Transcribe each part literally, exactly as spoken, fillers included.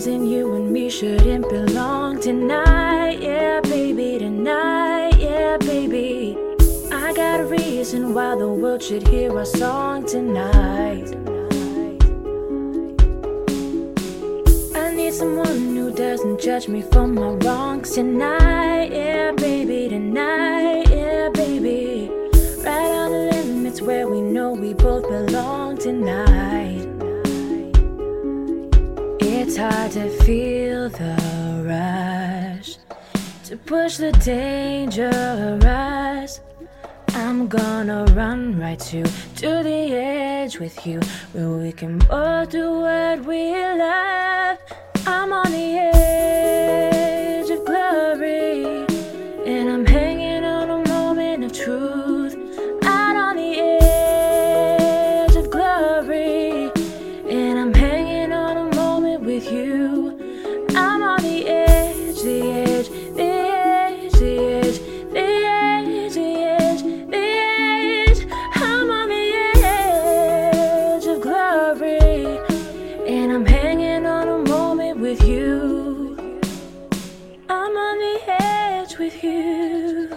reason you and me shouldn't belong tonight. Yeah, baby, tonight. Yeah, baby. I got a reason why the world should hear our song tonight. I need someone who doesn't judge me for my wrongs tonight. Yeah, baby, tonight. Yeah, baby. Right on the limits where we know we both belong tonight. It's hard to feel the rush, to push the dangerous. I'm gonna run right to, to the edge with you, where we can both do what we love. I'm on the edge of glory, and I'm hanging on a moment of truth. Out on the edge of glory, and I'm hanging on a moment with you. I'm on the edge, the edge, the edge, the edge, the edge, the edge, the edge. I'm on the edge of glory, and I'm hanging on a moment with you. I'm on the edge with you.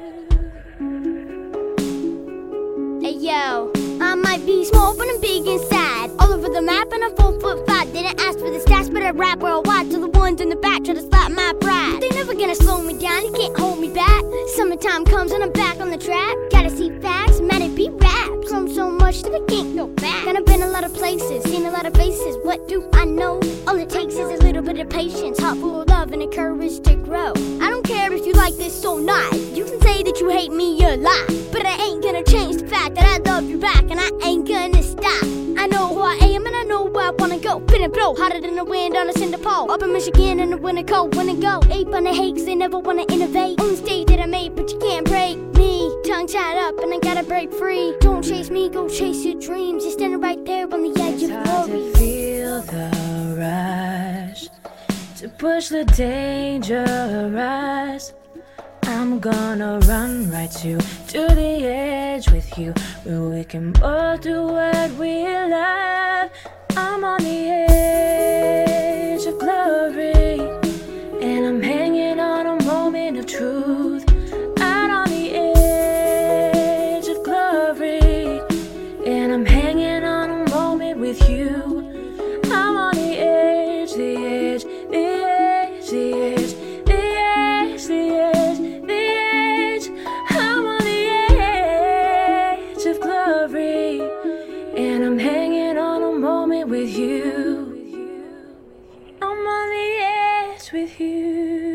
Hey yo, I might be small but I'm big inside. All over the map and I'm four foot five. Didn't ask for the stats but I rap worldwide. To the ones in the back try to slap my pride. They never gonna slow me down, you can't hold me back. Summertime comes and I'm back on the track. Gotta see facts, man it be raps. From so much that I can't go back. Gonna been a lot of places, seen a lot of faces. What do I know? All it takes is a little bit of patience, heart full of love and the courage to grow. I don't care if you like this or not. You can say that you hate me a lot, but I ain't gonna change the fact that I love you back, and I ain't gonna stop. I know who I am and I know where I wanna go. Pin and blow, hotter than the wind on a cinder pole. Up in Michigan in the winter cold, wanna go. Ape on the hate 'cause they never wanna innovate. On the stage that I made, but you can't break me. Tongue tied up and I gotta break free. Don't chase me, go chase your dreams. You're standing right there on the edge It's of hard glory. to feel the rush, to push the dangerous. I'm gonna run right to, to the edge with you, where we can both do what we love. I'm on the edge of glory, and I'm hanging on a moment of truth. Out on the edge of glory, and I'm hanging on a moment with you. I'm on the edge, the edge, the edge, the edge, the edge, the edge, the edge. I'm on the edge of glory, and I'm hanging on a moment with you. I'm on the edge with you.